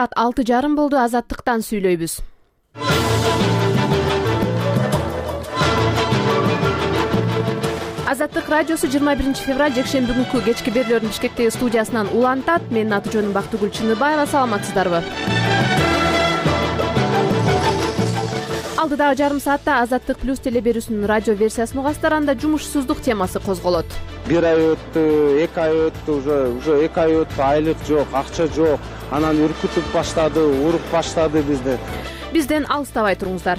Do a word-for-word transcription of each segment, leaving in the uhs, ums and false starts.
алты жарым болду. Азаттыктан сүйлөйбүз. Азаттык радиосу жыйырма биринчи февраль жекшемби күнкү кечки берүүлөрдүн Бишкектеги студиясынан улантат. Менин аты жөнүм Бактыгүл Чыныбаева. Саламатсыздарбы? Алдыдагы жарым саатта Азаттык плюс телеберүүсүнүн радио версиясын угасыздар. Анда жумушсуздук темасы козголот. Бир ай өттү, эки ай өттү, уже уже эки ай өттү, айлык жок, акча жок. Анан үркүтүп баштады, уруп баштады бизди. Бизден алыстабай туруңуздар.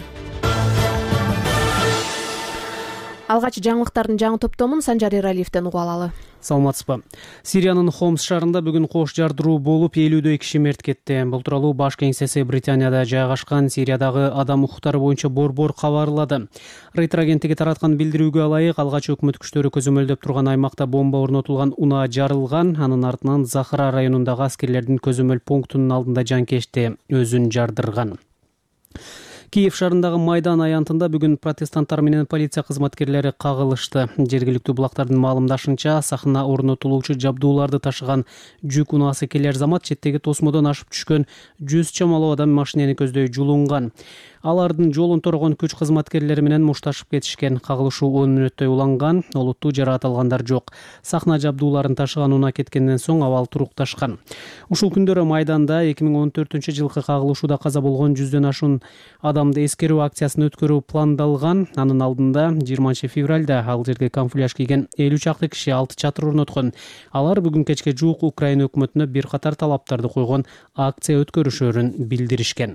Алгач жаңылыктардын жаңы топтомун Санжар Эралиевден угуп алалы. Саламатсызбы. Сириянын Хомс шаарында бүгүн кош жардыруу болуп, элүүдөй киши мерт кетти. Бул тууралуу баш кеңсеси Британияда жайгашкан Сириядагы адам укуктары боюнча борбор кабарлады. Рейтер агенттиги тараткан билдирүүгө ылайык, алгач өкмөт күчтөрү көзөмөлдөп турган аймакта бомба орнотулган унаа жарылган. Анын артынан Захра районундагы аскерлердин көзөмөл пунктунун алдында жанкечти, өзүн жардырган. Киев шаарындагы Майдан аянтында бүгүн протестанттар менен полиция кызматкерлери кагылышты. Жергиликтүү булактардын маалымдашынча, сахна орнотулуучу жабдууларды ташыган жүк унаасы келер замат четтеги тосмодон ашып түшкөн жүз чамалуу адам машинени көздөй жулунган. Алардын жолун торгон күч кызматкерлери менен мушташып кетишкен. Кагылышуу он мүнөттөй уланган, олуттуу жараат алгандар жок. Сахна жабдууларын ташыган унаа кеткенден соң абал турукташкан. Ушул күндөрү Майданда эки миң он төртүнчү жылкы кагылышууда каза болгон жүздөн ашуун адамды эскерүү акциясын өткөрүү пландалган. Анын алдында жыйырманчы февралда ал жерге камуфляж кийген элүү чакты киши алты чатыр орноткон. Алар бүгүн кечке жуук Украина өкмөтүнө бир катар талаптарды койгон акция өткөрүшөрүн билдиришкен.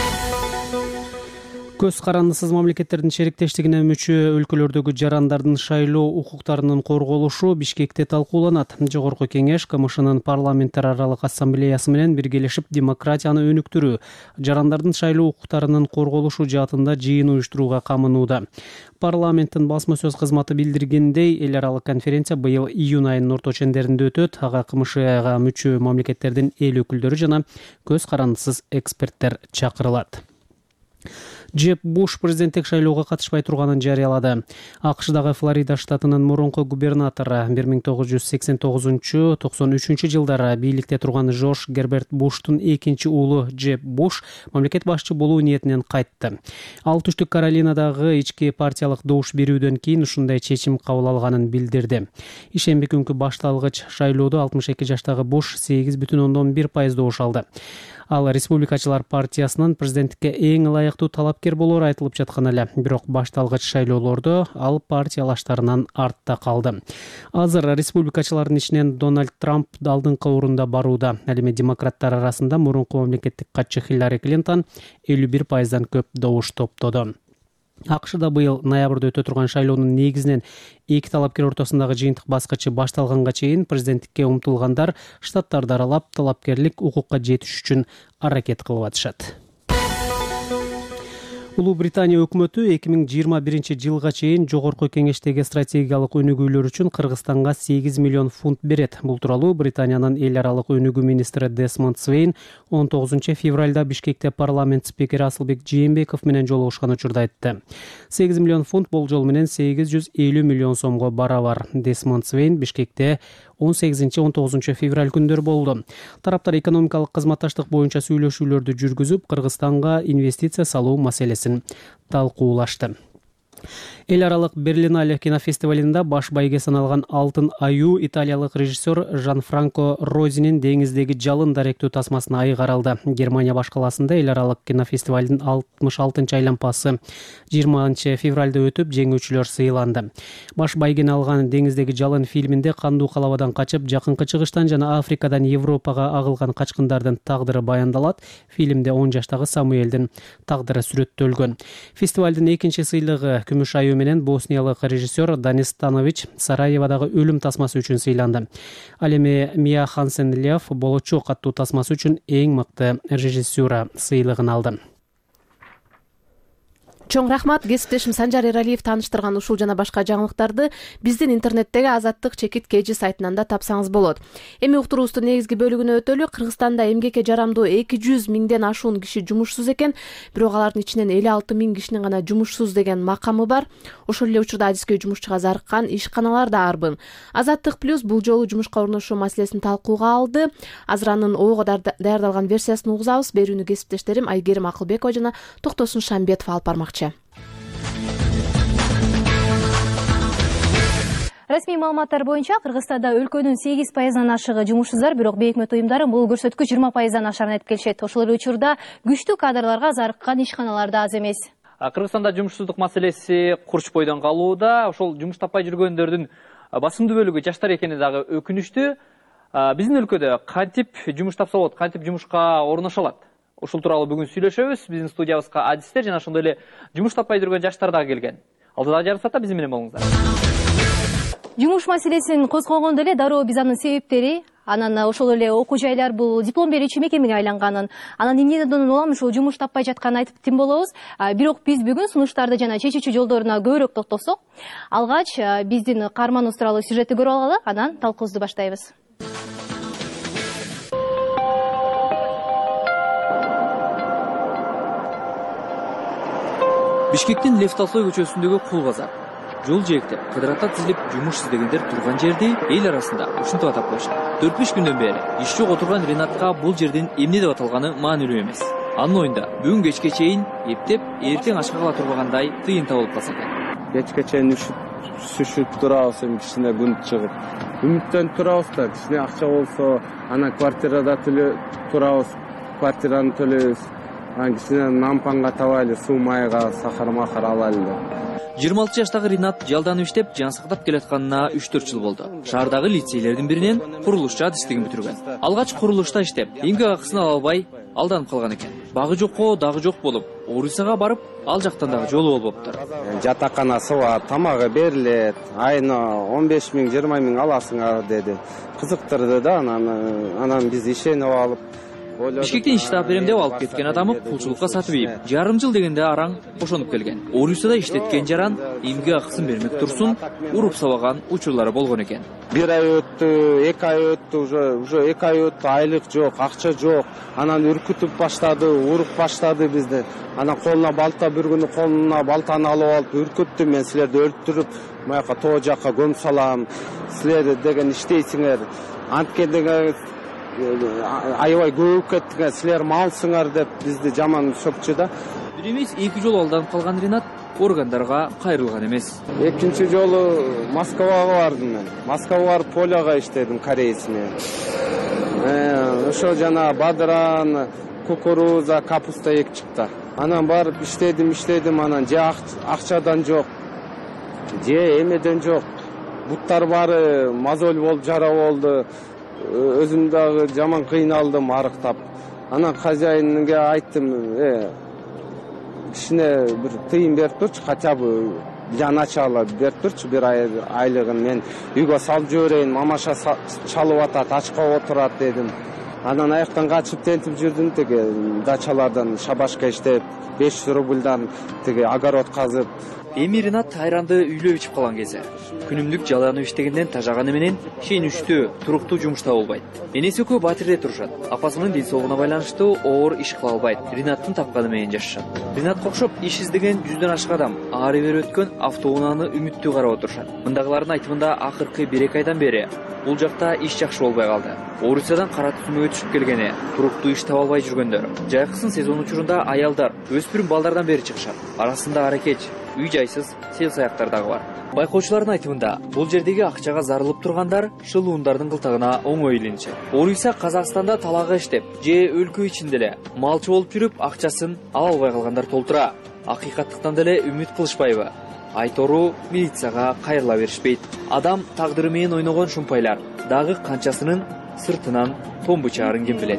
Көз карандысыз мамлекеттердин шериктештигине мүчө өлкөлөрдөгү жарандардын шайлоо укуктарынын корголушу Бишкекте талкууланат. Жогорку кеңеш КМШнын парламенттер аралык ассамблеясы менен биргелешип демократияны өнүктүрүү, жарандардын шайлоо укуктарынын корголушу жаатында жыйын уюштурууга камынууда. Парламенттин басма сөз кызматы билдиргендей, эл аралык конференция быйыл июнь айынын орто чендеринде өтөт. Ага КМШга мүчө мамлекеттердин эл өкүлдөрү жана көз карандысыз эксперттер чакырылат. Джеб Буш президенттик шайлоого катышпай турганын жарыялады. АКШдагы Флорида штатынын мурунку губернатору бир миң тогуз жүз сексен тогузунчу — токсон үчүнчү жылдары бийликте турган Жорж Герберт Буштун экинчи уулу Джеб Буш мамлекет башчы болуу ниетинен кайтты. Ал Түштүк Каролинадагы ички партиялык добуш берүүдөн кийин ушундай чечим кабыл алганын билдирди. Ишемби күнкү башталгыч шайлоодо алтымыш эки жаштагы Буш сегиз бүтүн ондон бир пайыз добуш алды. Ал республикачылар партиясынын президенттикке эң ылайыктуу талапкер болору айтылып жаткан эле, бирок башталгыч шайлоолордо ал партиялаштарынан артта калды. Азыр республикачылардын ичинен Дональд Трамп алдыңкы орунда барууда. Ал эми демократтар арасында мурунку мамлекеттик катчы Хиллари Клинтон элүү бир пайыздан көп добуш топтоду. АКШда быйыл ноябрда өтө турган шайлоонун негизинен эки талапкер ортосундагы жыйынтык баскычы башталганга чейин президенттикке умтулгандар штаттарды аралап талапкерлик укукка жетиш үчүн аракет кылып атышат. Улуу Британия өкмөтү эки миң жыйырма биринчи жылга чейин жогорку кеңештеги стратегиялык өнүгүүлөр үчүн Кыргызстанга сегиз миллион фунт берет. Бул тууралуу Британиянын эл аралык өнүгүү министри Десмонд Свейн он тогузунчу февралда Бишкекте парламент спикери Асылбек Жээнбеков менен жолугушкан учурда айтты. сегиз миллион фунт болжол менен сегиз жүз элүү миллион сомго барабар. Десмонд Свейн Бишкекте он сегизинчи — он тогузунчу февраль күндөрү болду. Тараптар экономикалык кызматташтык боюнча сүйлөшүүлөрдү жүргүзүп, Кыргызстанга инвестиция салуу маселесин талкуулашты. Эл аралык Берлинале кинофестивалында баш байге саналган Алтын аю италиялык режиссер Жан-Франко Розинин Деңиздеги жалын даректүү тасмасына айыгаралды. Германия баш каласында эл аралык кинофестивалдын алтымыш алтынчы айлампасы жыйырманчы февралда өтүп, жеңүүчүлөр сыйланды. Баш байгени алган Деңиздеги жалын фильминде кандуу калабадан качып, жакынкы чыгыштан жана Африкадан Европага агылган качкындардын тагдыры баяндалат. Фильмде он жаштагы Самуэлдин тагдыры сүрөттөлгөн. Фестивалдын экинчи сыйлыгы күмүш аю менен босниялык режиссер Данис Станович Сараеводагы өлүм тасмасы үчүн сыйланды. Ал эми Мия Хансен Лев болочок аттуу тасмасы үчүн эң мыкты режиссура сыйлыгын алды. Чоң рахмат. Кесиптешим Санжар Эралиев тааныштырган ушул жана башка жаңылыктарды биздин интернеттеги Азаттык чекит кж сайтынан да тапсаңыз болот. Эми уктуруубуздун негизги бөлүгүнө өтөлү. Кыргызстанда эмгекке жарамдуу эки жүз миңден ашуун киши жумушсуз экен, бирок алардын ичинен элүү алты миң кишинин гана жумушсуз деген макамы бар. Ошол эле учурда адискөй жумушчуга зарыккан ишканалар да арбын. Азаттык плюс бул жолу жумушка орношуу маселесин талкууга алды. Азыранын ого даярдалган версиясын угузабыз. Берүүнү кесиптештерим Айгерим Акылбекова жана Токтосун Шамбетов алып бармакчы. Расмий маалыматтар боюнча Кыргызстанда өлкөнүн сегиз пайызынан ашыгы жумушсуздар, бирок бейикмет уюмдары бул көрсөткүч жыйырма пайыздан ашарын айтып келишет. Ошол эле учурда күчтүү кадрларга зарыккан ишканалар да аз эмес. Кыргызстанда жумушсуздук маселеси курч бойдон калууда. Ошол жумуш таппай жүргөндөрдүн басымдуу бөлүгү жаштар экени дагы өкүнүчтүү. Биздин өлкөдө кантип жумуш тапса болот, кантип жумушка орношо алат? Ушул тууралуу бүгүн сүйлөшөбүз. Биздин студиябызга адистер жана ошондой эле жумуш таппай жүргөн жаштар дагы келген. Алдыда жарым саатта биз менен болуңуздар. Жумуш маселесин козгогондо эле дароо биз анын себептери, анан ошол эле окуу жайлар бул диплом берүүчү мекемеге айланганын, анан эмнеден улам ушул жумуш таппай жатканын айтып тим болобуз. Бирок биз бүгүн сунуштарды жана чечүүчү жолдоруна көбүрөөк токтолсок, алгач биздин каарманыбыз тууралуу сюжетти көрүп алалы, анан талкуубузду баштайбыз. Бишкектин Лев Толстой көчөсүндөгү Кул базар. Жол жээктеп, кыдырата тизилип жумуш издегендер турган жерди эл арасында ушинтип атап коюшат. төрт беш күндөн бери иш жок отурган Ринатка бул жердин эмне деп аталганы маанилүү эмес. Анын оюнда бүгүн кечке чейин эптеп, эртең ашка кала турбагандай тыйын табылып калса экен. Кечке чейин сүшүп турабыз, эми кичине күн чыгып. Үмүттөнүп турабыз да, кичине акча болсо, анан квартирада турабыз, квартираны төлөйбүз. Кичине нампанга табайлы, суу майга, сахар махар алайлы деп. жыйырма алты жаштагы Ринат жалданып иштеп, жан сактап келатканына үч төрт жыл болду. Шаардагы лицейлердин биринен курулушчу адистигин бүтүргөн. Алгач курулушта иштеп, эмгек акысын ала албай алданып калган экен. Багы жокко дагы жок болуп, Орусияга барып, ал жактан дагы жолу болуптур. Жатаканасы бар, тамагы берилет, айына он беш миң, жыйырма миң аласыңар деди. Кызыктырды да, анан анан биз ишенип алып Бишкектен иш таап берем деп алып кеткен адамы кулчулукка сатып ийип, жарым жыл дегенде араң ошонуп келген. Орусияда иштеткен жаран эмгек акысын бермек турсун, уруп сабаган учурлары болгон экен. Бир ай өттү, эки ай өттү, уже уже эки ай өттү, айлык жок, акча жок. Анан үркүтүп баштады, уруп баштады бизди. Анан колуна балта, бир күнү колуна балтаны алып алып үркүттү, мен силерди өлтүрүп, маяка тоо жакка көмүп салам. Силер деген иштейсиңер. Анткендеге аябай көбүп кеттиңер, силер малсыңар деп бизди жаман сөкчү да. Бир эмес эки жолу алданып калган Ринат органдарга кайрылган эмес. Экинчи жолу Москвага бардым мен. Москвага барып Поляга иштедим, корейсине. Э, ошо жана бадыран, кукуруза, капуста эк чыкты. Анан барып иштедим, иштедим, анан же акчадан жок, же эмеден жок. Буттар баары мозоль болуп жара болду. Өзүм дагы жаман кыйналдым, арыктап. Анан хозяинге айттым, э, кичине бир тыйын берип турчу, хотя бы начало берип турчу, бир ай айлыгын мен үйгө салып жиберейин, мамаша чалып атат, ачка отурат дедим. Анан аяктан качып тентип жүрдүм, тиги дачалардан шабашка иштеп, беш жүз рубльдан тиги огород казып. Эми Ринат айранды үйлөп ичип калган кезде, күнүмдүк жаланып иштегенден тажаганы менен шейнүчтүү, туруктуу жумушта болбойт. Энеси экөө Батирде турушат. Апасынын ден соолугуна байланыштуу оор иш кыла албайт. Ринаттын тапканы менен жашашат. Ринатка окшоп иш издеген жүздөн ашык адам ары бери өткөн автоунааны үмүттүү карап отурушат. Мындагылардын айтымында акыркы бир эки айдан бери бул жакта иш жакшы болбой калды. Орусиядан кара түзмөгө түшүп келгени, туруктуу иш таба албай жүргөндөр. Жайкысын сезон учурунда аялдар, өспүрүм балдардан бери чыгышат. Арасында аракеч, үй жайсыз, сел саяктар дагы бар. Байкоочулардын айтымында, бул жердеги акчага зарылып тургандар шылуундардын кылтыгына оңой илинишет. Орусия Казакстанда талага иштеп, же өлкө ичинде эле малчы болуп жүрүп, акчасын ала албай калгандар толтура. Акыйкаттыктан деле үмүт кылышпайбы? Айтору милицияга кайрыла беришпейт. Адам тагдыры менен ойногон шумпайлар дагы канчасынын сыртынан томбу чаарын ким билет.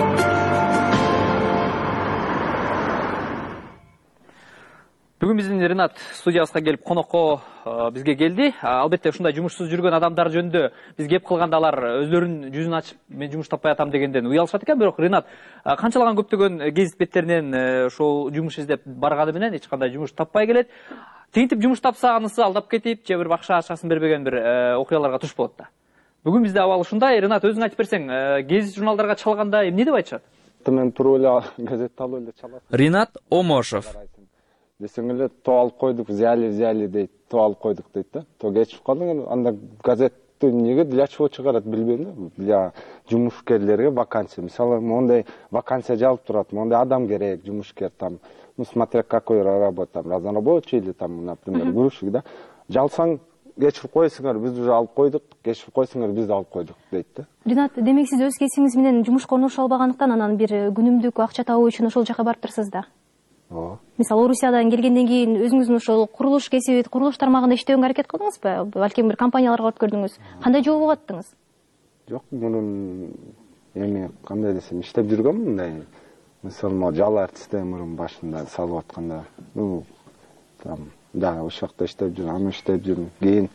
Бүгүн биздин Ринат студиябызга келип конокко бизге келди. Албетте ушундай жумушсуз жүргөн адамдар жөнүндө биз кеп кылганда алар өзлөрүнүн жүзүн ачып мен жумуш таппай атам дегенден уялышат экен. Бирок Ринат канчалаган көптөгөн гезит беттеринен ошол жумуш издеп барганы менен эч кандай жумуш таппай келет. Тинтип жумуш тапса анысы алдап кетип, же бир акча акчасын бербеген бир окуяларга туш болот да. Бүгүн бизде абал ушундай. Ринат, өзүң айтып берсең, гезит журналдарга чалганда эмне деп айтышат? Мен туруп эле газетти алып эле чалат. Ринат Омошов. Десең эле то алып койдук, взяли, взяли дейт, то алып койдук дейт да. То кечип калдың, анда газетти эмнеге для чего чыгарат билбейм да. Для жумушкерлерге вакансия. Мисалы, мондай вакансия жалып турат, мондай адам керек, жумушкер там, ну смотря какой работа, там разнорабочий или там, например, грузчик, да. Жалсаң кечирип койсуңар, биз уже алып койдук, кечирип койсуңар, биз алып койдук дейт да. Ринат, демек сиз өз кесибиңиз менен жумушка орношо албагандыктан анан бир күнүмдүк акча табуу үчүн ошол жака барып турсуз да. Ооба. Мисалы, Орусиядан келгенден кийин өзүңүздүн ошол курулуш кесиби, курулуш тармагында иштөөгө аракет кылдыңызбы? Балким бир компанияларга барып көрдүңүз. Кандай жооп угаттыңыз? Жок, мурун эми кандай десем, иштеп жүргөм мындай. Мисалы, могу жал артистте мурун башында салып атканда, ну, там, да, ошол жакта иштеп жүрдүм, аны иштеп жүрдүм. Кийин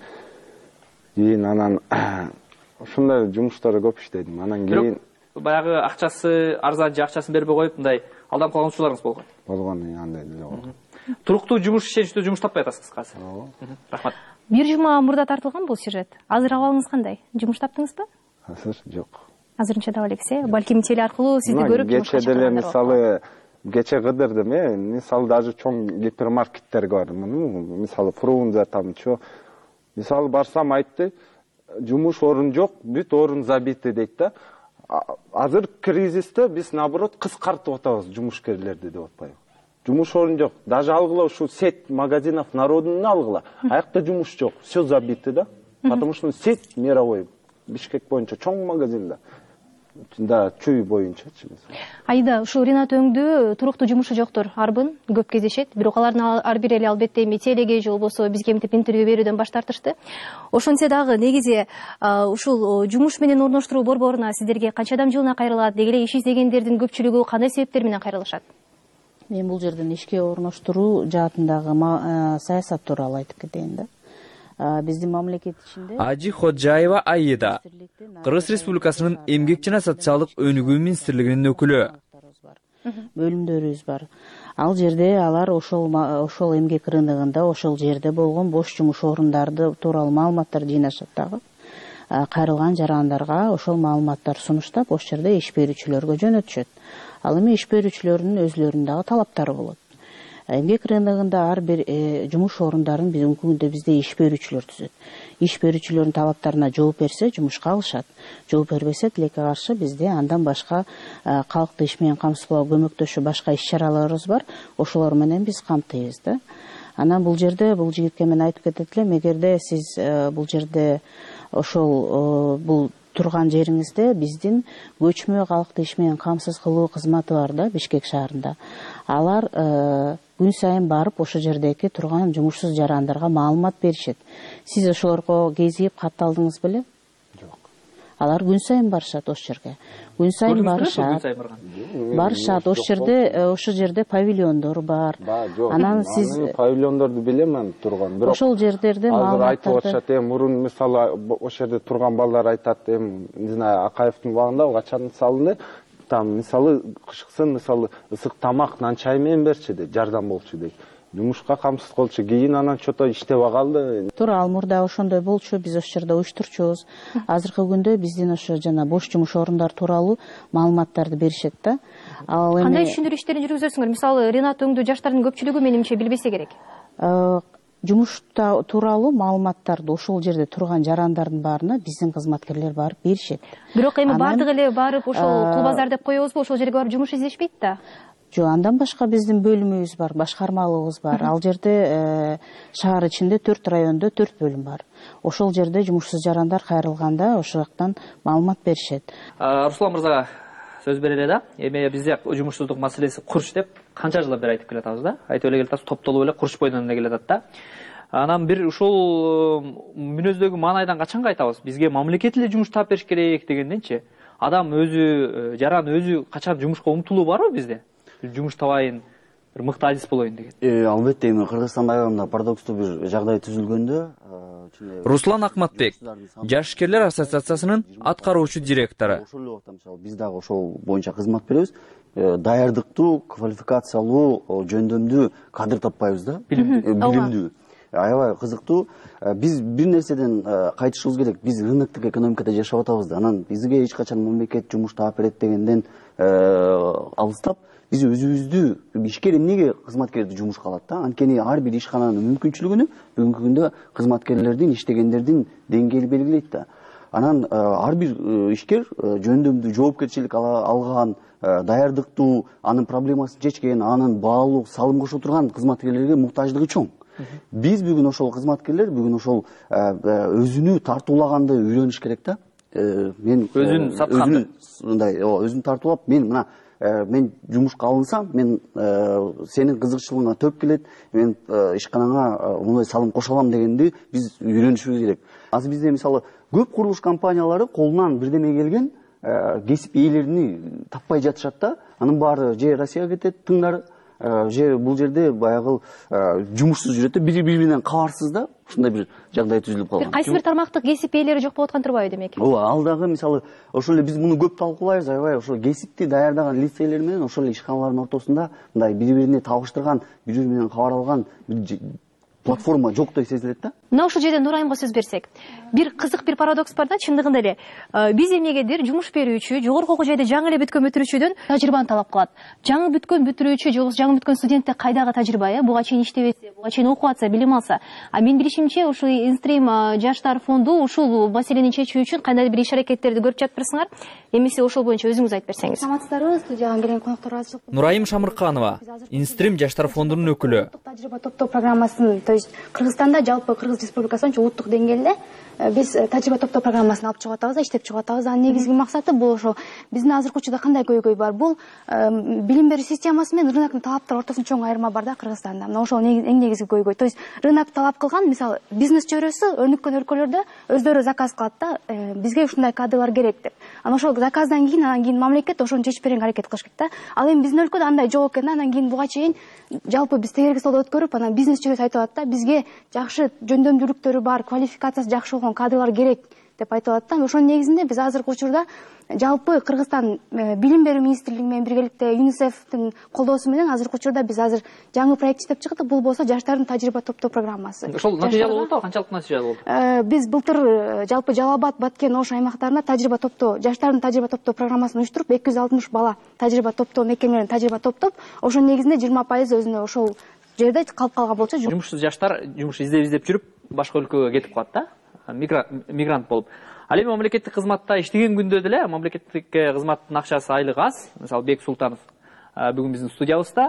кийин анан ушундай жумуштарда көп иштедим. Анан кийин баягы акчасы арзан же акчасын бербей коюп, мындай алдам калган учурларыңыз болгон. Болгон, андай деле болгон. Туруктуу жумуш, ишеничтүү жумуш таппай атасыз азыр. Ооба. Рахмат. Бир жума мурда тартылган бул сюжет. Азыр абалыңыз кандай? Жумуш таптыңызбы? Азыр жок. Азырынча таба элексиз, э? Балким теле аркылуу сизди көрүп жумушка чыккандар. Кече деле мисалы кече кыдырдым, э, мисалы даже чоң гипермаркеттерге бардым. Мисалы Фрунзе там чо. Мисалы барсам айтты, жумуш орун жок, бүт орун забиты дейт да. Азыр кризисте биз наоборот кыскартып атабыз жумушкерлерди деп атпайбы. Жумуш орун жок. Даже алгыла ушу сеть магазинов народный алгыла. Аякта жумуш жок. Все забиты да. Потому что сеть мировой. Бишкек боюнча чоң магазинда. Да, чүй боюнча. Айда, ушу Ринат өңдүү туруктуу жумушу жоктор арбын көп кездешет. Бирок алардын ар бири эле албетте эми телеге же болбосо бизге мынтип интервью берүүдөн баш тартышты. Ошентсе дагы негизи ушул жумуш менен орноштуруу борборуна сиздерге канча адам жылына кайрылат? Деги эле иш издегендердин көпчүлүгү кандай себептер менен кайрылышат? Мен бул жерден ишке орноштуруу жаатындагы саясат тууралуу айтып кетейин да. Биздин мамлекет ичинде Ажи Ходжаева Аида, Кыргыз Республикасынын эмгек жана социалдык өнүгүү министрлигинин өкүлү. Бөлүмдөрүбүз бар. Ал жерде алар ошол ошол эмгек рыногунда ошол жерде болгон бош жумуш орундарды тууралуу маалыматтар жыйнашат дагы. Кайрылган жарандарга ошол маалыматтар сунуштап, ошол жерде иш берүүчүлөргө жөнөтүшөт. Ал эми иш берүүчүлөрдүн өзлөрүнүн дагы талаптары болот. Эмгек рыногунда ар бир жумуш орундарын бүгүнкү күндө бизде иш берүүчүлөр түзөт. Иш берүүчүлөрдүн талаптарына жооп берсе, жумушка алышат. Жооп бербесе, тилекке каршы бизде андан башка калкты иш менен камсыздоо көмөктөшүү башка иш чараларыбыз бар. Ошолор менен биз камтыйбыз да. Анан бул жерде бул жигитке мен айтып кетет элем, эгерде сиз бул жерде ошол бул турган жериңизде биздин көчмө калкты иш менен камсыз кылуу кызматы бар да, Бишкек шаарында. Алар күн сайын барып ошол жердеги турган жумушсуз жарандарга маалымат беришет. Сиз ошолорго кезип катталдыңыз беле? Жок. Алар күн сайын барышат ошол жерге. Күн сайын барышат. Барышат. Ошол жерде ошол жерде павильондор бар. Анан сиз павильондорду билем мен турган. Бирок ошол жерлерде маалыматтарды айтып атышат, эми мурун мисалы ошол жерде турган балдар айтат, эми не знаю, Акаевдин убагында качан салынды. Там мисалы кышкысын мисалы ысык тамак, нан чай менен берчи дейт, жардам болчу дейт. Жумушка камсыз кылчу, кийин анан чото иштебей калды. Туура, ал мурда ошондой болчу, биз ошол жерде уюштурчубуз. Азыркы күндө биздин ошо жана бош жумуш орундар тууралуу маалыматтарды беришет да. Ал эми кандай түшүндүрүү иштерин жүргүзөсүңөр? Мисалы, Ринат өңдүү жаштардын көпчүлүгү менимче билбесе керек. Жумушта тууралуу маалыматтарды ошол жерде турган жарандардын баарына биздин кызматкерлер барып беришет. Бирок эми бардыгы эле барып ошол кулбазар деп коебузбу, ошол жерге барып жумуш издешпейт да. Жок, андан башка биздин бөлүмүбүз бар, башкармалыгыбыз бар. Ал жерде шаар ичинде төрт райондо төрт бөлүм бар. Ошол жерде жумушсуз жарандар кайрылганда ошол жактан маалымат беришет. Руслан мырзага сөз берели да. Эми бизде жумушсуздук маселеси курч деп канча жылдан бери айтып келатабыз да. Айтып эле келатабыз, топтолуп эле курч бойдон эле келатат да. Анан бир ушул мүнөздөгү маанайдан качанга айтабыз? Бизге мамлекет эле жумуш таап бериш керек дегенденчи, адам өзү, жаран өзү качан жумушка умтулуу барбы бизде? Жумуш табайын, бир мыкты адис болоюн деген. Албетте, эми Кыргызстанда аябында парадокстуу бир жагдай түзүлгөндө. Руслан Акматбек, Жашкерлер ассоциациясынын аткаруучу директору. Ошол эле убакта мисалы биз дагы ошол боюнча кызмат беребиз. Даярдыктуу, квалификациялуу, жөндөмдүү кадр таппайбыз да. Билимдүү. Аябай кызыктуу. Биз бир нерседен кайтышыбыз керек. Биз рыноктук экономикада жашап атабыз да. Анан бизге эч качан мамлекет жумуш таап берет дегенден алыстап, биз өзүбүздү ишкер эмнеге кызматкерди жумушка алат да? Анткени ар бир ишкананын мүмкүнчүлүгүнү бүгүнкү күндө кызматкерлердин, иштегендердин деңгээли белгилейт да. Анан ар бир ишкер жөндөмдүү жоопкерчилик алган, даярдыктуу, анын проблемасын чечкен, анын баалуу салым кошо турган кызматкерлерге муктаждыгы чоң. Биз бүгүн ошол кызматкерлер бүгүн ошол өзүнү тартуулаганды үйрөнүш керек да. Мен өзүн сатканды, мындай, өзүн тартуулап, мен мына мен жумушка алынсам, мен сенин кызыкчылыгыңа төп келет, мен ишканаңа мындай салым кошо алам дегенди биз үйрөнүшүбүз керек. Азыр бизде мисалы көп курулуш компаниялары колунан бирдеме келген кесип ээлерини таппай жатышат да. Анын баары же Россияга кетет, тыңдары, же бул жерде баягы жумушсуз жүрөт да, бири-биринен кабарсыз да. Ушундай бир жагдай түзүлүп калган. Кайсы бир тармактык кесип ээлери жок болуп аткан турбайбы демек? Ооба, ал дагы мисалы ошол эле биз муну көп талкуулайбыз, аябай ошол кесипти даярдаган лицейлер менен ошол ишканалардын ортосунда мындай бири-бирине табыштырган, бири-бири менен кабар алган платформа жоктой сезилет да. Мына ушул жерде Нурайымга сөз берсек, бир кызык бир парадокс бар да, чындыгында эле. Биз эмнегедир жумуш берүүчү, жогорку окуу жайда жаңы эле бүткөн бүтүрүүчүдөн тажрыйбаны талап кылат. Жаңы бүткөн бүтүрүүчү же жаңы бүткөн студентте кайдагы тажрыйба, э? Буга чейин иштебесе, буга чейин окуп атса, билим алса. А мен билишимче, ушул Инстрим жаштар фонду ушул маселени чечүү үчүн кандайдыр бир иш-аракеттерди көрүп жатыпсыңар. Эмесе ошол боюнча өзүңүз айтып берсеңиз. Саламатсыздарбы, студияга келген конокторго азырчылык. Нурайым Шамырканова, Инстрим жаштар фондунун өкүлү. Тажрыйба топтоо программасын, то есть Кыргызстанда жалпы Кыргыз Республикасы боюнча улуттук деңгээлде биз тажрыйба топтоо программасын алып чыгып атабыз, иштеп чыгып атабыз. Анын негизги максаты бул ошо биздин азыркы учурда кандай көйгөй бар? Бул билим берүү системасы менен рыноктун талаптары ортосунда чоң айырма бар да Кыргызстанда. Мына ошол эң негизги көйгөй. То есть рынок талап кылган, мисалы, бизнес чөйрөсү өнүккөн өлкөлөрдө өздөрү заказ кылат да, бизге ушундай кадрлар керек деп. Анан ошол заказдан кийин, анан кийин мамлекет ошону чечип беренге аракет кылыш керек да. Ал эми биздин өлкөдө андай жок экен, анан кийин буга чейин жалпы биз тегерек соода өткөрүп, анан бизнес чөйрөсү айтып атат да, бизге жакшы жөндөмдүүлүктөрү бар, квалификациясы жакшы болгон кадрлар керек деп айтып атат да. Ошонун негизинде биз азыркы учурда жалпы Кыргызстан билим берүү министрлиги менен биргеликте ЮНИСЕФтин колдоосу менен азыркы учурда биз азыр жаңы проект иштеп чыктык. Бул болсо жаштардын тажрыйба топтоо программасы. Ошол натыйжалуу болду, канчалык натыйжалуу болду? Биз былтыр жалпы Жалал Абад, Баткен, Ош аймактарында тажрыйба топтоо, жаштардын тажрыйба топтоо программасын уюштуруп, эки жүз алтымыш бала тажрыйба топтоо мекемелерин тажрыйба топтоп, ошонун негизинде жыйырма пайыз өзүнө ошол жерде калып калган болчу. Жумушсуз жаштар жумуш издеп издеп жүрүп башка өлкөгө кетип калат да, мигрант болуп. Ал эми мамлекеттик кызматта иштеген күндө деле мамлекеттик кызматтын акчасы, айлыгы аз. Мисалы Бек Султанов бүгүн биздин студиябызда.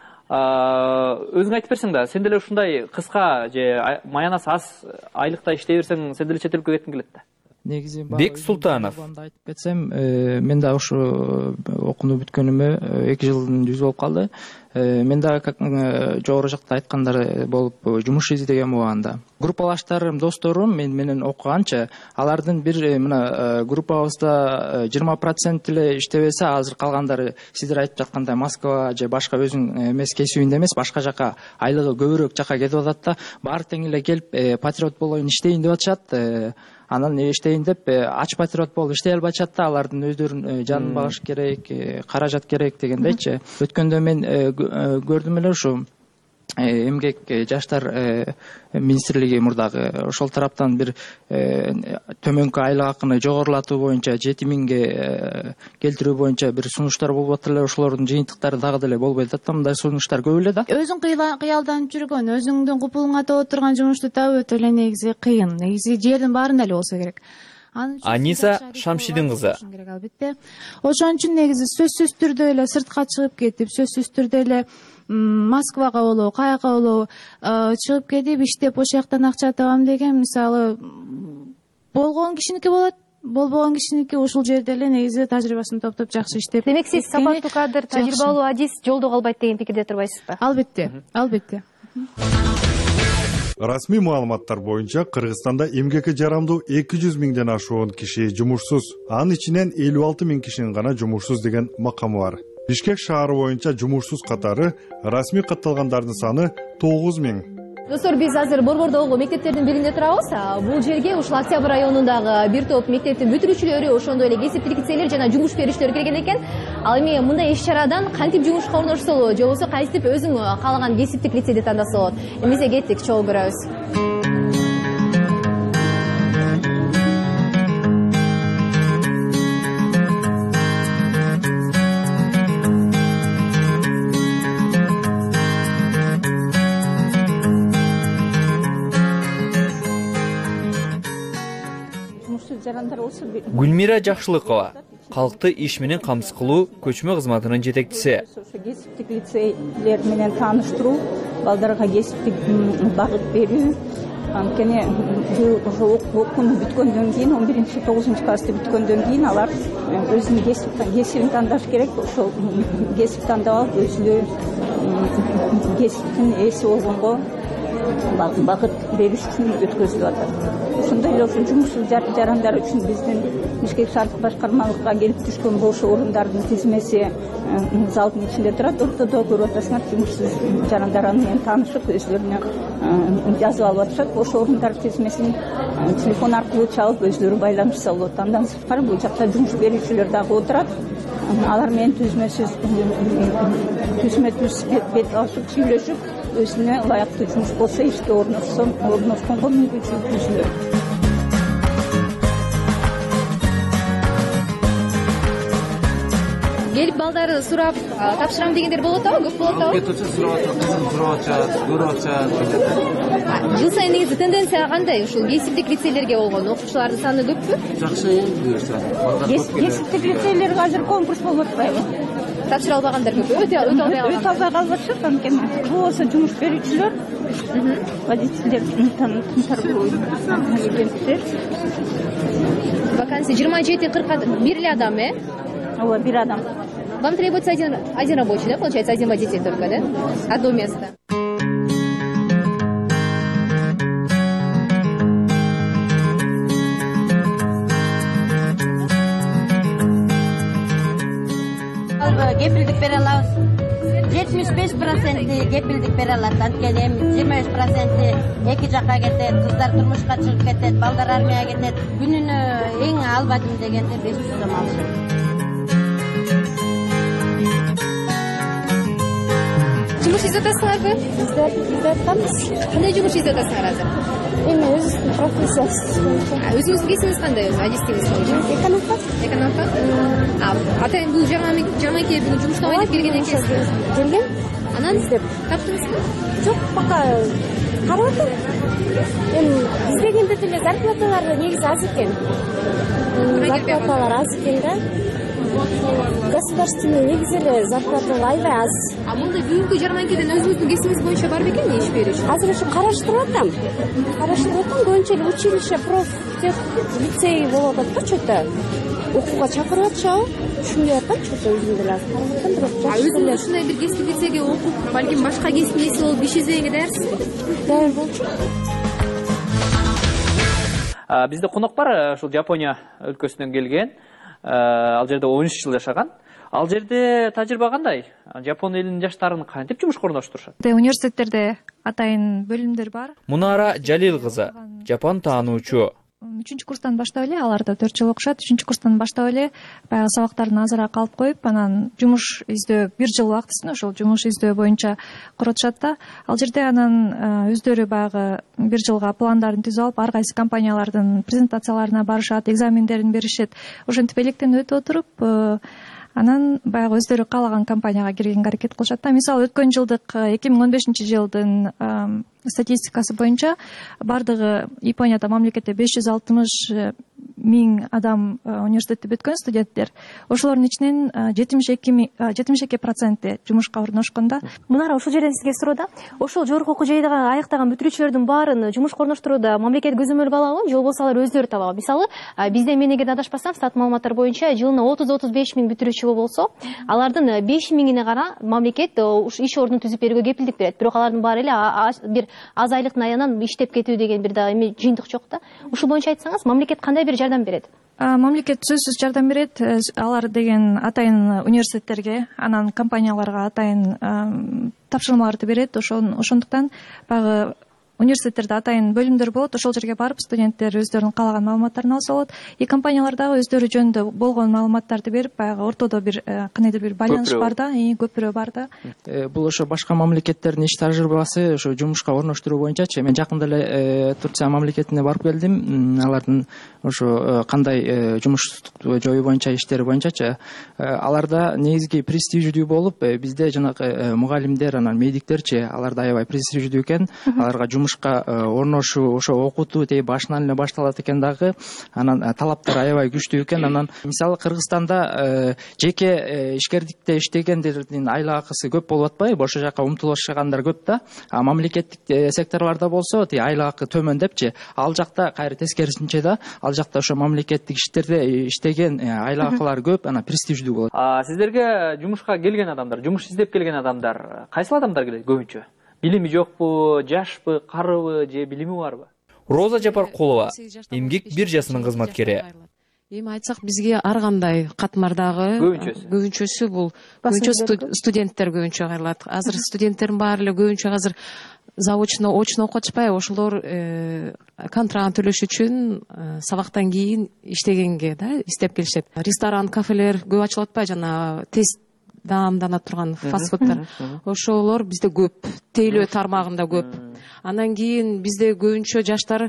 Өзүң айтып берсең да, сен деле ушундай кыска же маянасы аз айлыкта иштей берсең, сен деле чет өлкөгө кеткиң келет да. Негизи Бек Султанов айтып кетсем, мен да ушу окууну бүткөнүмө эки жылдын жүзү болуп калды. Мен да жогору жакта айткандар болуп жумуш издеген убагында. Группалаштарым, досторум мен менен окуганча, алардын бир мына группабызда жыйырма процент эле иштебесе, азыр калгандары сиздер айтып жаткандай Москва же башка өзүң эмес кесибинде эмес, башка жака айлыгы көбүрөөк жака кетип атат да. Баары тең эле келип патриот болоюн, иштейин деп атышат. Анан иштейин деп ач патриот болуп иштей албай атышат да, алардын өздөрүнүн жанын багыш керек, каражат керек дегендейчи. Өткөндө мен көрдүм эле ушу эмгек жаштар министрлиги мурдагы ошол тараптан бир төмөнкү айлык акыны жогорулатуу боюнча жети миңге келтирүү боюнча бир сунуштар болуп атат эле. Ошолордун жыйынтыктары дагы деле болбой атат да, мындай сунуштар көп эле да. Өзүң кыялданып жүргөн, өзүңдүн купулуңа тоо турган жумушту табуу өтө эле негизи кыйын. Негизи жердин баарында эле болсо керек. Аниса Шамшидин кызы. Албетте. Ошон үчүн негизи сөзсүз түрдө эле сыртка чыгып кетип, сөзсүз түрдө эле Москвага болобу, каяка болобу чыгып кетип иштеп ошол жактан акча табам деген мисалы болгон кишиники болот. Болбогон кишиники ушул жерде эле негизи тажрыйбасын топтоп жакшы иштеп. Демек сиз сапаттуу кадр, тажрыйбалуу адис жолдо калбайт деген пикирде турбайсызбы? Албетте, албетте. Расмий маалыматтар боюнча Кыргызстанда эмгекке жарамдуу эки жүз миңден ашуун киши жумушсуз. Анын ичинен элүү алты миң кишинин гана жумушсуз деген макамы бар. Бишкек шаары боюнча жумушсуз катары расмий катталгандардын саны тогуз миң. Достор, биз азыр Борбордогу мектептердин биринде турабыз. Бул жерге ушул Октябрь районундагы бир топ мектептин бүтүрүүчүлөрү, ошондой эле кесиптик лицейлер жана жумуш берүүчүлөр келген экен. Ал эми мындай иш-чарадан кантип жумушка орношсо болот, же болбосо кантип өзүң каалаган кесиптик лицейди тандаса болот. Эмесе кеттик, чогуу көрөбүз. Гүлмира Жакшылыкова калкты иш менен камсыз кылуу көчмө кызматынын жетекчиси. Кесиптик лицейлер менен тааныштыруу, балдарга кесиптик багыт берүү, анткени окууну бүткөндөн кийин он биринчи тогузунчу классты бүткөндөн кийин алар өзүнүн кесибин тандаш керек. Ошол кесип тандап алып өзүнө кесиптин ээси болгонго багыт бериш үчүн өткөзүлүп атат. Ошондой эле ошо жумушсуз жарандар үчүн биздин Бишкек шаардык башкармалыкка келип түшкөн бош орундардын тизмеси залдын ичинде турат. Ортодо көрүп атасыңар, жумушсуз жарандар аны менен таанышып, өзлөрүнө жазып алып атышат. Ошол орундар тизмесин телефон аркылуу чалып, өзлөрү байланышса болот. Андан сырткары бул жакта жумуш берүүчүлөр дагы отурат. Алар менен түзмөсүз түзмө түз бет алышып, сүйлөшүп, өзүнө ылайыктуу жумуш болсо ишке орношсо, орношконго мүмкүнчүлүк түзүлөт. Келип балдары сурап тапшырам дегендер болот да, көп болот да. Кетүүчү сурап атат, сурап атат, көрүп атат. Жыл сайын негизи тенденция кандай? Ушул кесиптик лицейлерге болгон окуучулардын саны көппү? Жакшы, буюрса. Кесиптик лицейлерге азыр конкурс болуп атпайбы? Тапшыра албагандар көп, өтө албай калган. Өтө албай калышат, анткени бул болсо жумуш берүүчүлөр, водительдер, агенттер. Вакансия жыйырма жети кырк бир эле адам, э? Ооба, бир адам. Вам требуется один, один рабочий, да, получается, один водитель только, да? Одно место. Кепилдик бере алабыз. жетимиш беш проценти кепилдик бере алат. Анткени эми жыйырма беш проценти эки жакка кетет, кыздар турмушка чыгып кетет, балдар армияга кетет. Күнүнө эң албадым дегенде беш жүз сом алышат. Жумуш издеп атасыңарбы? Издеп, издеп атабыз. Кандай жумуш издеп атасыңар азыр? Эми өзүбүздүн профессиясы. Өзүңүздүн кесибиңиз кандай өзү? Адистигиңиз боюнча? Экономка. Экономка? А атайын бул жаңы жаңы келип жумуштабай деп келген экенсиз. Келген. Анан издеп таптыңызбы? Жок, пока карап атам. Эми издегенде деле зарплаталар негизи аз экен. Зарплаталар аз экен да. Государственный негизи эле зарплаталар аябай аз. А мындай бүгүнкү жарманкеден өзүңүздүн кесибиңиз боюнча барбы экен иш берүүчү? Азыр ушу караштырып атам. Караштырып атам, көбүнчө эле училище, профтех лицей болуп атат да, чөтө. Окууга чакырып атышабы? Түшүнбөй атам, чөтө өзүм деле азыр карап атам, бирок жакшы. А өзүңүз ушундай бир кесип лицейге окуп, балким башка кесиптин ээси болуп иш издегенге даярсызбы? Даяр болчу. Бизде конок бар, ушул Жапония өлкөсүнөн келген. Ал жерде он үч жыл жашаган. Ал жерде тажрыйба кандай? Жапон элинин жаштарын кантип жумушка орноштурушат? Университеттерде атайын бөлүмдөр бар. Мунара Жалил кызы, Жапон таануучу. үчүнчү курстан баштап эле, алар да төрт жыл окушат. үчүнчү курстан баштап эле баягы сабактарын азыраак алып коюп, анан жумуш издөө бир жыл убактысын ошол жумуш издөө боюнча коротушат да. Ал жерде анан өздөрү баягы бир жылга пландарын түзүп алып, ар кайсы компаниялардын презентацияларына барышат, экзамендерин беришет. Ошентип электен өтүп отуруп, анан баягы өздөрү каалаган компанияга киргенге аракет кылышат да. Мисалы өткөн жылдык эки миң он бешинчи жылдын статистикасы боюнча бардыгы Японияда мамлекетте беш жүз алтымыш миң адам университетти бүткөн студенттер. Ошолордун ичинен жетимиш эки проценти жумушка орношкон да. Мынара ушул жерден сизге суроо да. Ошол жогорку окуу жайдагы аяктаган бүтүрүүчүлөрдүн баарын жумушка орноштурууда мамлекет көзөмөлгө алабы, же болбосо алар өздөрү табабы? Мисалы, бизде мен эгер адашпасам, стат маалыматтар боюнча жылына отуз отуз беш миң бүтүрүүчү болсо, алардын беш миңине гана мамлекет иш ордун түзүп берүүгө кепилдик берет. Бирок алардын баары эле бир аз айлыктын аянан иштеп кетүү деген бир дагы эми жыйынтык жок да. Ушул боюнча айтсаңыз, мамлекет кандай бир жардам берет? Мамлекет сөзсүз жардам берет. Алар деген атайын университеттерге, анан компанияларга атайын тапшырмаларды берет. Ошондуктан баягы университеттерде атайын бөлүмдөр болот, ошол жерге барып студенттер өздөрүнүн каалаган маалыматтарын алса болот. И компаниялар дагы өздөрү жөнүндө болгон маалыматтарды берип, баягы ортодо бир кандайдыр бир байланыш бар да, көпүрө бар да. Бул ошо башка мамлекеттердин иш тажрыйбасы, ошо жумушка орноштуруу боюнчачы. Мен жакында эле Турция мамлекетине барып келдим. Алардын ошо кандай жумуштукту жоюу боюнча иштери боюнчачы. Аларда негизги престиждүү болуп, бизде жанагы мугалимдер, анан медиктерчи, аларда аябай престиждүү экен. Аларга жумуш орношуу, ошо окутуу тээ башынан эле башталат экен дагы. Анан талаптар аябай күчтүү экен. Анан мисалы Кыргызстанда жеке ишкердикте иштегендердин айлык акысы көп болуп атпайбы? Ошол жака умтулушкандар көп да. А мамлекеттик секторлордо болсо тээ айлык акы төмөн депчи. Ал жакта кайра тескерисинче да, ал жакта ошо мамлекеттик иштерде иштеген айлык акылар көп, анан престиждүү болот. А сиздерге жумушка келген адамдар, жумуш издеп келген адамдар, кайсыл адамдар келет көбүнчө? Билими жокпу, жашпы, карыбы же билими барбы? Роза Жапаркулова, эмгек биржасынын кызматкери. Эми айтсак, бизге ар кандай катмардагы көбүнчөсү бул көбүнчө студенттер көбүнчө кайрылат. Азыр студенттердин баары эле көбүнчө азыр заочно, очно окуп атышпайбы? Ошолор контрагын төлөш үчүн сабактан кийин иштегенге да издеп келишет. Ресторан, кафелер көп ачылып атпайбы? Жана тест даамдана турган фастфудтар. Ошолор бизде көп, тейлөө тармагында көп. Анан кийин бизде көбүнчө жаштар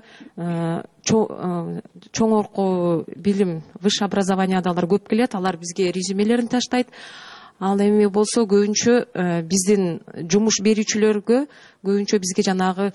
чоңорку билим, высшее образованияда алар көп келет, алар бизге резюмелерин таштайт. Ал эми болсо көбүнчө биздин жумуш берүүчүлөргө көбүнчө бизге жанагы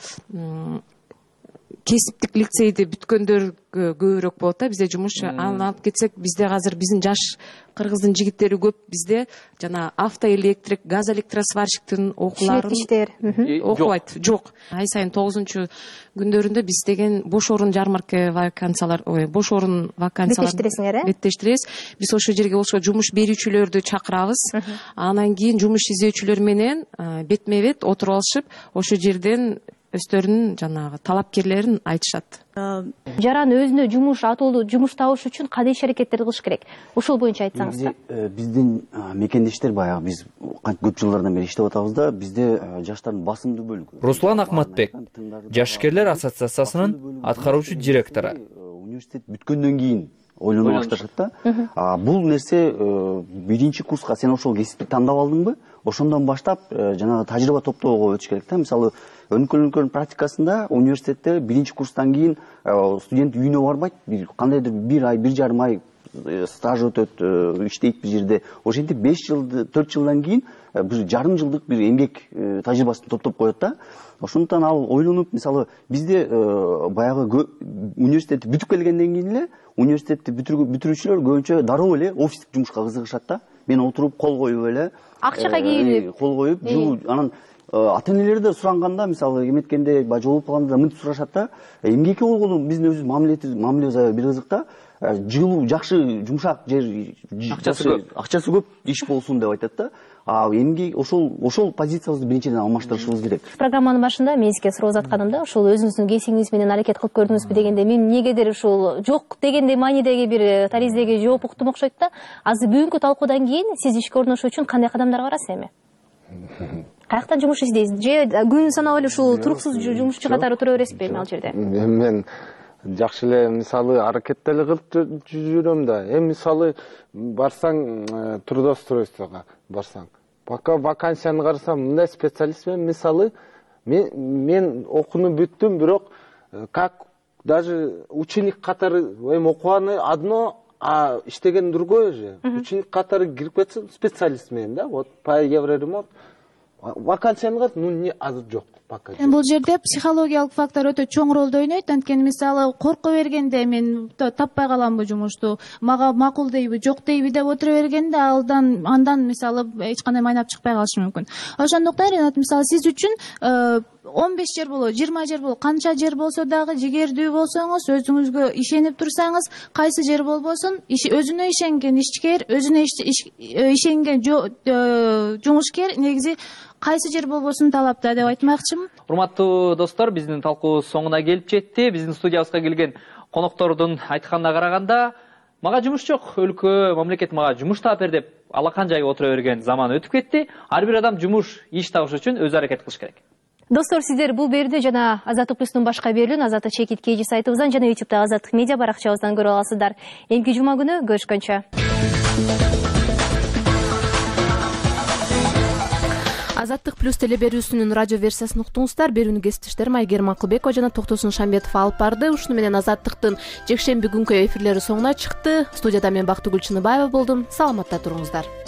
кесиптик лицейди бүткөндөр көбүрөөк болот да. Бизде жумуш алып кетсек, бизде азыр биздин жаш кыргыздын жигиттери көп. Бизде жана автоэлектрик, газ электросварщиктин окууларын окубайт. Жок. Ай сайын тогузунчу күндөрүндө биз деген бош орун жармарка вакансиялар, ой, бош орун вакансиялар беттештиресиңер, э? Беттештиребиз. Биз ошол жерге ошо жумуш берүүчүлөрдү чакырабыз. Анан кийин жумуш издөөчүлөр менен бетме бет отуруп алышып, ошол жерден өздөрүнүн жанагы талапкерлерин айтышат. Жаран өзүнө жумуш, атоолуу жумуш табыш үчүн кандай иш аракеттерди кылыш керек? Ошол боюнча айтсаңыз да. Биздин мекендештер баягы биз көп жылдардан бери иштеп атабыз да, бизде жаштардын басымдуу бөлүгү. Руслан Акматбек, Жашкерлер ассоциациясынын аткаруучу директору. Университет бүткөндөн кийин ойлоно башташат да. Бул нерсе биринчи курска сен ошол кесипти тандап алдыңбы? Ошондон баштап жанагы тажрыйба топтоого өтүш керек да. Мисалы өнүккөн практикасында университетте биринчи курстан кийин студент үйүнө барбайт, бир кандайдыр бир ай, бир жарым ай стаж өтөт, иштейт бир жерде. Ошентип беш жыл, төрт жылдан кийин бир жарым жылдык бир эмгек тажрыйбасын топтоп коет да. Ошондуктан ал ойлонуп, мисалы бизде баягы университетти бүтүп келгенден кийин эле университетти бүтүрүүчүлөр көбүнчө дароо эле офистик жумушка кызыгышат да. Мен отуруп кол коюп эле акчага кийинип, кол коюп, анан ата-энелер да суранганда, мисалы эметкенде, жолугуп калганда мынтип сурашат да. Эмгекке болгону биздин өзүбүз мамилебиз аябай бир кызык да. Жылуу, жакшы, жумшак жер, акчасы көп иш болсун деп айтат да. А эмгек ошол ошол позициябызды биринчиден алмаштырышыбыз керек. Программанын башында мен сизге суроо жатканымда, ошол өзүңүздүн кесиңиз менен аракет кылып көрдүңүзбү дегенде, мен эмнегедир ушул жок дегенде маанидеги бир тариздеги жооп уктум окшойт да. Азыр бүгүнкү талкуудан кийин сиз ишке орношуу үчүн кандай кадамдарга барасыз эми? Каяктан жумуш издейсиз? Же күн санап эле ушул туруксуз жумушчу катары тура бересизби эми ал жерде? Мен жакшы эле мисалы аракет деле кылып жүрөм да. Эми мисалы барсаң трудоустройствого барсаң, пока вакансияны карасам, мындай специалистмен, мисалы мен мен окууну бүттүм, бирок как даже ученик катары эми окуганы одно, а иштеген другое же. Ученик катары кирип кетсем специалист менен да, вот по евроремонт вакансияны карап, ну не азыр жок. Бул жерде психологиялык фактор өтө чоң ролду ойнойт. Анткени мисалы корко бергенде мен таппай каламбы жумушту, мага макул дейби, жок дейби деп отура бергенде алдан андан мисалы эч кандай майнап чыкпай калышы мүмкүн. Ошондуктан Ринат, мисалы сиз үчүн он беш жер болобу, жыйырма жер болобу, канча жер болсо дагы жигердүү болсоңуз, өзүңүзгө ишенип турсаңыз, кайсы жер болбосун, өзүнө ишенген ишкер, өзүнө ишенген жумушкер негизи кайсы жер болбосун талапта деп айтмакчымын. Урматтуу достор, биздин талкуу соңуна келип жетти. Биздин студиябызга келген коноктордун айтканына караганда мага жумуш жок, өлкө мамлекет мага жумуш таап бер деп алакан жайга отура берген заман өтүп кетти. Ар бир адам жумуш, иш табыш үчүн өзү аракет кылыш керек. Достор, сиздер бул берүүнү жана Азаттык плюстун башка берүүнүн Азаттык чекит кейжи сайтыбыздан жана ютубтагы Азаттык медиа баракчабыздан көрө аласыздар. Эмки жума күнү көрүшкөнчө. Азаттык плюс телеберүүсүнүн радио версиясын уктуңуздар. Берүүнү кесиптештерим Айгерим Акылбекова жана Токтосун Шамбетов алып барды. Ушуну менен Азаттыктын жекшемби күнкү эфирлери соңуна чыкты. Студияда мен Бактыгүл Чыныбаева болдум. Саламатта туруңуздар.